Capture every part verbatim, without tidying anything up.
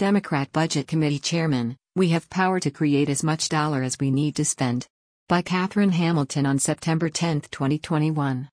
Democrat Budget Committee Chairman, "We have power to create as much dollar as we need to spend." By Catherine Hamilton on September tenth, twenty twenty-one.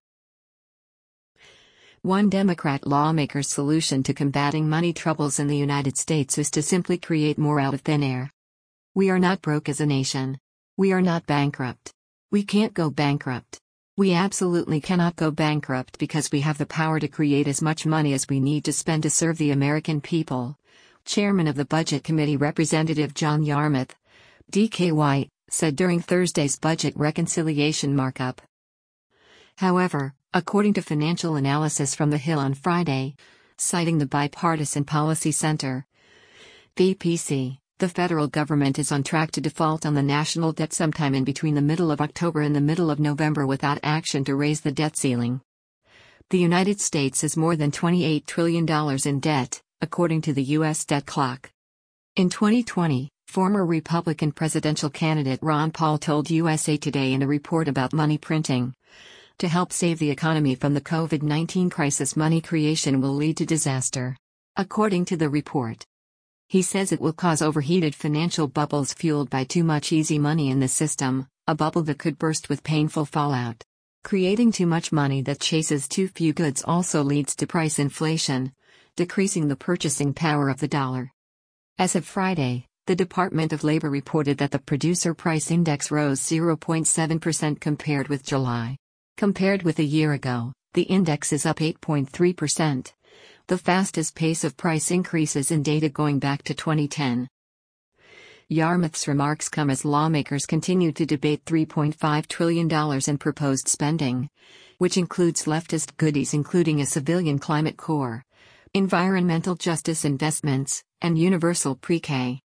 One Democrat lawmaker's solution to combating money troubles in the United States is to simply create more out of thin air. "We are not broke as a nation. We are not bankrupt. We can't go bankrupt. We absolutely cannot go bankrupt because we have the power to create as much money as we need to spend to serve the American people," Chairman of the Budget Committee Representative John Yarmuth, D K Y, said during Thursday's budget reconciliation markup. However, according to financial analysis from The Hill on Friday, citing the Bipartisan Policy Center, B P C, the federal government is on track to default on the national debt sometime in between the middle of October and the middle of November without action to raise the debt ceiling. The United States is more than twenty-eight trillion dollars in debt, according to the U S debt clock. In twenty twenty, former Republican presidential candidate Ron Paul told U S A Today in a report about money printing, "To help save the economy from the COVID nineteen crisis, money creation will lead to disaster." According to the report, he says it will cause overheated financial bubbles fueled by too much easy money in the system, a bubble that could burst with painful fallout. Creating too much money that chases too few goods also leads to price inflation, decreasing the purchasing power of the dollar. As of Friday, the Department of Labor reported that the Producer Price Index rose zero point seven percent compared with July. Compared with a year ago, the index is up eight point three percent. The fastest pace of price increases in data going back to twenty ten. Yarmuth's remarks come as lawmakers continue to debate three point five trillion dollars in proposed spending, which includes leftist goodies including a civilian climate corps, environmental justice investments, and universal pre-K.